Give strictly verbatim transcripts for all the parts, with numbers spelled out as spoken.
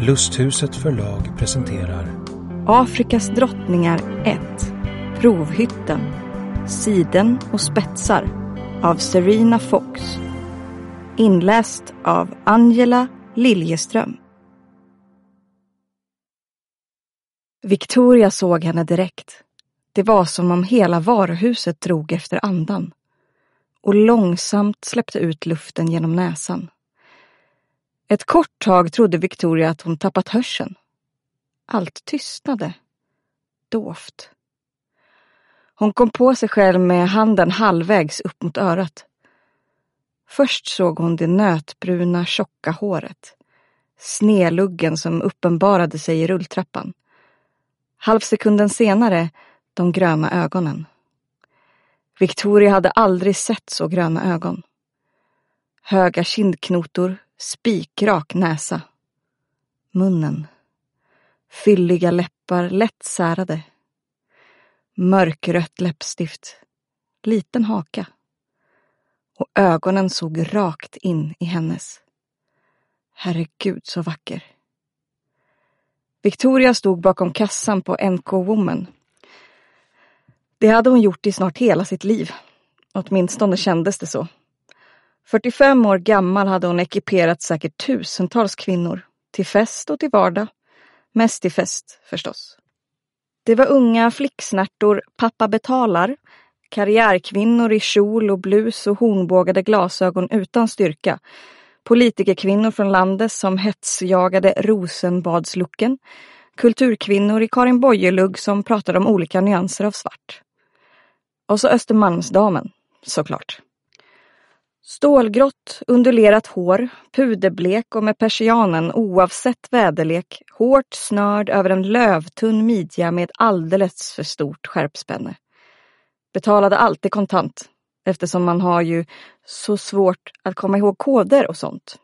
Lusthuset förlag presenterar Afrikas drottningar ett. Provhytten. Siden och spetsar av Serena Fox. Inläst av Angela Liljeström. Victoria såg henne direkt. Det var som om hela varuhuset drog efter andan och långsamt släppte ut luften genom näsan. Ett kort tag trodde Victoria att hon tappat hörseln. Allt tystnade. Dovt. Hon kom på sig själv med handen halvvägs upp mot örat. Först såg hon det nötbruna tjocka håret. Sneluggen som uppenbarade sig i rulltrappan. Halvsekunden senare de gröna ögonen. Victoria hade aldrig sett så gröna ögon. Höga kindknotor, spikrak näsa. Munnen. Fylliga läppar, lätt särade. Mörkrött läppstift. Liten haka. Och ögonen såg rakt in i hennes. Herregud så vacker. Victoria stod bakom kassan på N K Woman. Det hade hon gjort i snart hela sitt liv. Åtminstone kändes det så. fyrtiofem år gammal hade hon ekiperat säkert tusentals kvinnor. Till fest och till vardag. Mest till fest förstås. Det var unga flicksnärtor, pappa betalar. Karriärkvinnor i kjol och blus och hornbågade glasögon utan styrka. Politikerkvinnor från landet som hetsjagade Rosenbadslucken. Kulturkvinnor i Karin Boye-lugg som pratade om olika nyanser av svart. Och så Östermalmsdamen, såklart. Stålgrått, undulerat hår, puderblek och med persianen oavsett väderlek, hårt snörd över en lövtunn midja med alldeles för stort skärpspänne. Betalade alltid kontant, eftersom man har ju så svårt att komma ihåg koder och sånt.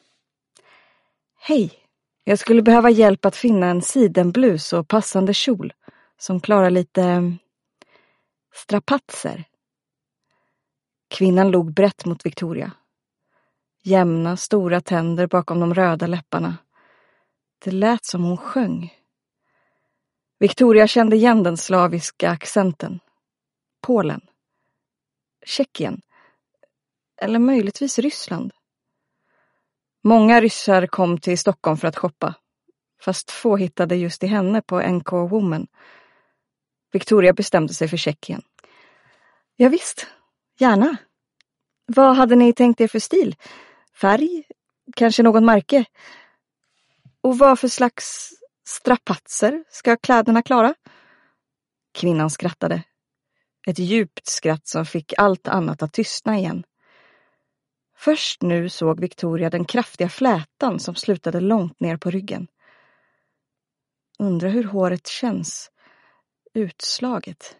Hej, jag skulle behöva hjälp att finna en sidenblus och passande kjol som klarar lite strapatser. Kvinnan log brett mot Victoria. Jämna, stora tänder bakom de röda läpparna. Det lät som hon sjöng. Victoria kände igen den slaviska accenten. Polen. Tjeckien. Eller möjligtvis Ryssland. Många ryssar kom till Stockholm för att shoppa. Fast få hittade just i henne på N K Woman. Victoria bestämde sig för Tjeckien. Ja visst, gärna. Vad hade ni tänkt er för stil? Färg? Kanske något märke? Och vad för slags strapatser ska kläderna klara? Kvinnan skrattade. Ett djupt skratt som fick allt annat att tystna igen. Först nu såg Victoria den kraftiga flätan som slutade långt ner på ryggen. Undrar hur håret känns. Utslaget.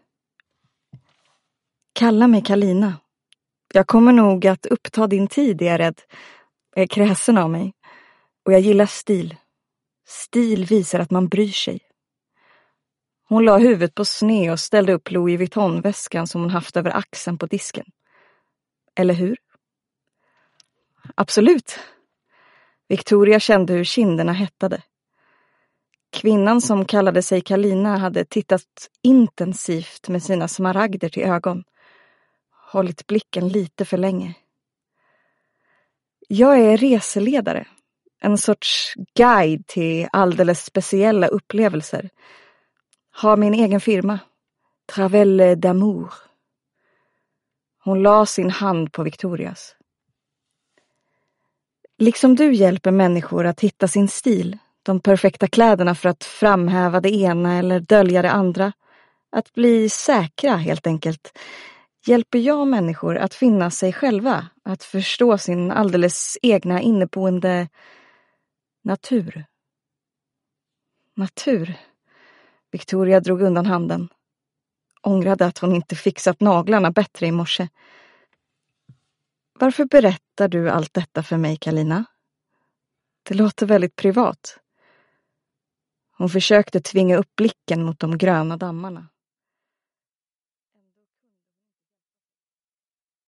Kalla mig Kalina. Jag kommer nog att uppta din tid, är jag rädd. Jag är kräsen av mig. Och jag gillar stil. Stil visar att man bryr sig. Hon la huvudet på sne och ställde upp Louis Vuitton-väskan som hon haft över axeln på disken. Eller hur? Absolut. Victoria kände hur kinderna hettade. Kvinnan som kallade sig Kalina hade tittat intensivt med sina smaragder till ögon. Hållit blicken lite för länge. Jag är reseledare. En sorts guide till alldeles speciella upplevelser. Har min egen firma. Travel d'amour. Hon la sin hand på Victorias. Liksom du hjälper människor att hitta sin stil. De perfekta kläderna för att framhäva det ena eller dölja det andra. Att bli säkra helt enkelt. Hjälper jag människor att finna sig själva. Att förstå sin alldeles egna inneboende natur. Natur. Victoria drog undan handen. Ångrade att hon inte fixat naglarna bättre i morse. Varför berättar du allt detta för mig, Kalina? Det låter väldigt privat. Hon försökte tvinga upp blicken mot de gröna dammarna.